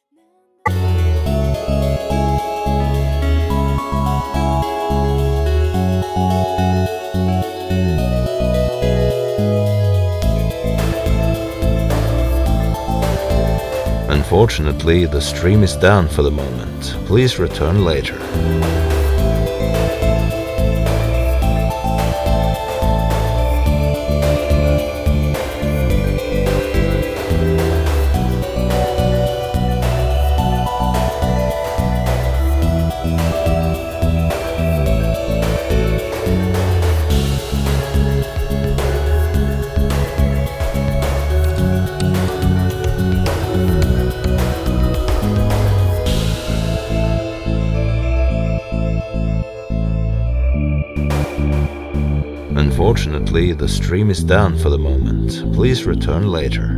Unfortunately, the stream is down for the moment. Please return later. Unfortunately, the stream is down for the moment. Please return later.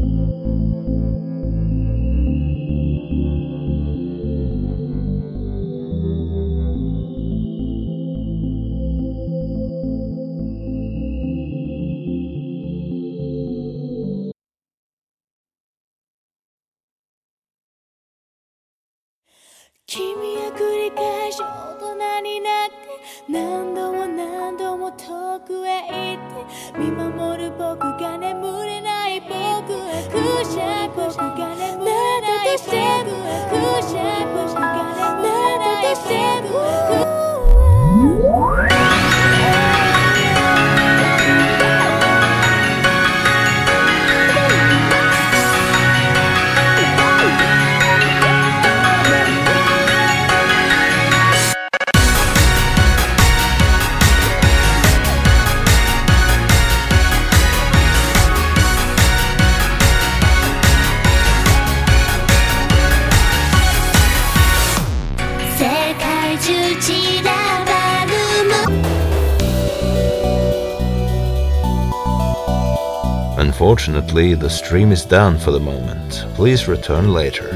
Unfortunately, the stream is down for the moment. Please return later.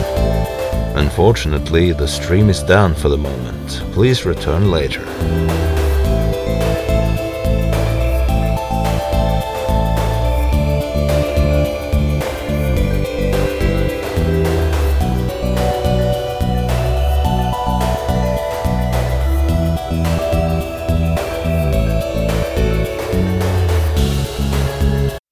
Unfortunately, the stream is down for the moment. Please return later.